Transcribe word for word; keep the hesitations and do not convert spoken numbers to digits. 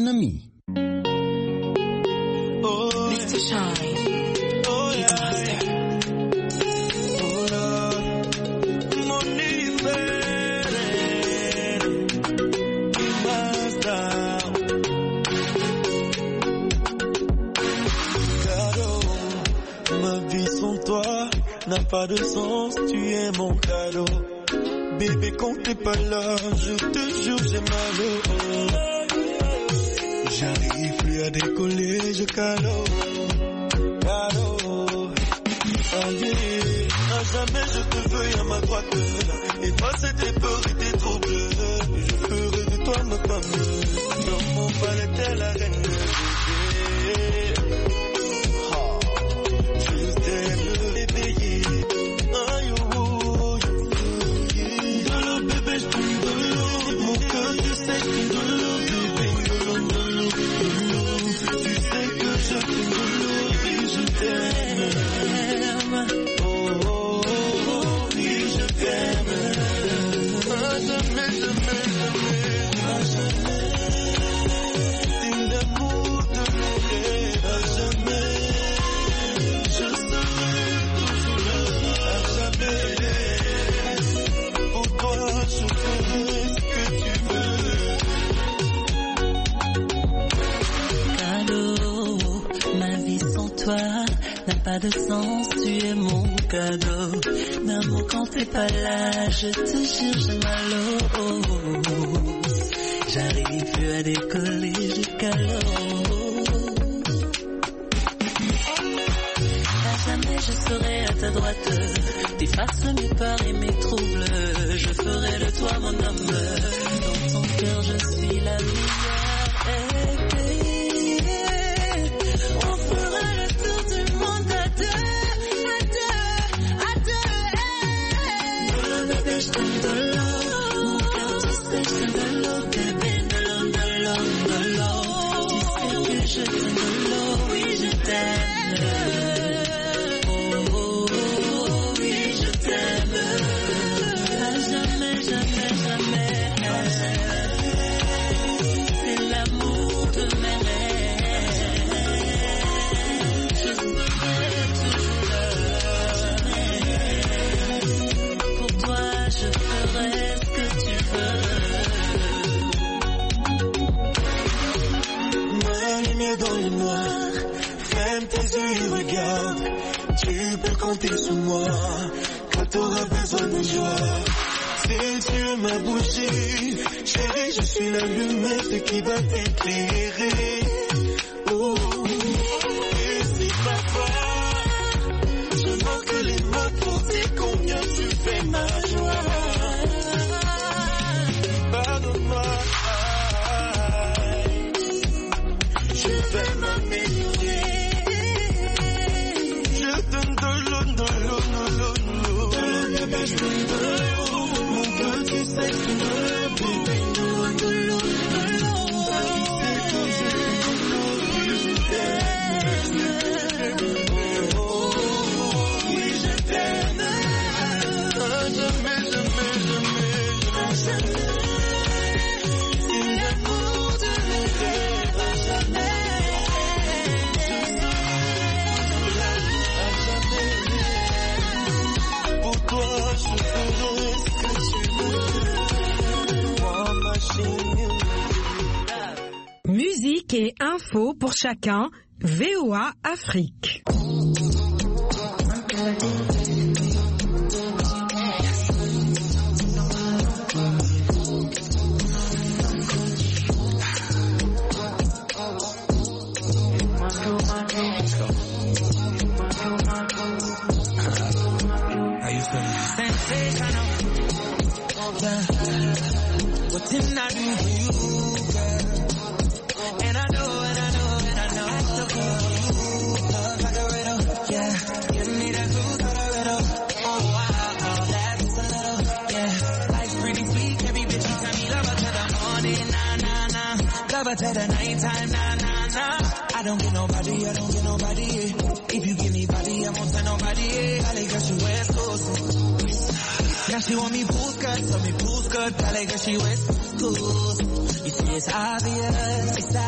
un ami. Oh, mister Shine. Oh, yeah. Oh, Lord. Mon hiver. Master. Cadeau. Ma vie sans toi n'a pas de sens. Tu es mon cadeau. Bébé, quand t'es pas là, je te jure, j'ai mal au haut. J'arrive plus à décoller, je calo, calo. Allez, à jamais je te veux à ma droite. Effacer tes peurs et tes troubles. Je ferai de toi ma femme. Dans mon palais, t'es la reine. Je t'aime, bébé. Aïe, oh, oh, oh. De l'eau, bébé, je t'aime de l'eau. Mon cœur, tu sais, je t'aime de l'eau, bébé. De l'eau, de l'eau, de l'eau. Tu sais que je t'aime de l'eau, oui, je t'aime. Oh, oh, oh, oui, je t'aime. À jamais, jamais, jamais. À jamais. C'est l'amour de mes rêves. À jamais. Je serai toujours là. À jamais. Pour toi, je ferai ce que tu veux. Allô, ma vie sans toi n'a pas de sens, tu es mon cadeau. D'amour quand t'es pas là, je te jure j'ai mal au haut. J'arrive plus à décoller, je calo. À jamais je serai à ta droite, t'effaces mes peurs et mes troubles. Je ferai de toi mon homme, dans ton cœur je suis la meilleure. Hey, hey. On fera le tour du monde à deux, à deux, à deux. Hey. De l'eau, bébé, je t'aime de l'eau. Mon cœur, tu sais, je t'aime de l'eau, bébé. De l'eau, de l'eau, de l'eau. Tu sais que je t'aime de l'eau, oui, je t'aime. Oh, oh, oh, oui, je t'aime. À jamais, jamais, jamais. C'est l'amour de mes rêves. Je serai toujours là. Pour toi, je ferai ce que tu veux. Ma lumière dans le noir, ferme tes yeux et regarde. Tu peux compter sur moi quand t'auras besoin de joie. Si tu es ma bougie, chérie, je suis la lumière qui va t'éclairer. Oh, et si parfois je manque les mots pour dire combien tu fais ma joie, pardonne-moi. Je vais m'améliorer. Je donne de l'eau, de l'eau, de l'eau, de l'eau. De l'eau, bébé, je donne de l'eau. Mon cœur, tu sais que c'est de l'eau, bébé. De l'eau, de l'eau, de l'eau. Tu sais que je t'aime. Oh, oh, oh, oui, je t'aime. À jamais, jamais, jamais. À jamais. C'est l'amour de mes rêves. À jamais. Pour toi, je ferai ce que tu veux. Moi, machine. Musique et info pour chacun, V O A Afrique. How you feeling? Sensational. Yeah. What didn't I do for you, girl? And I know, and I know, and I know I still love you. Love like a riddle, yeah. Give me that food for the riddle. Oh wow, that's a little, yeah. Life's pretty sweet, every bitch you tell me love her to the morning, nah nah nah. Love her to the nighttime, nah nah nah. I don't get nobody, I don't get nobody. Yeah. If you give me body, I won't tell nobody. Yeah. I like her, she wears clothes. Now she want me full skirt, so me full skirt. I like her, she wears clothes. You see it's obvious. It's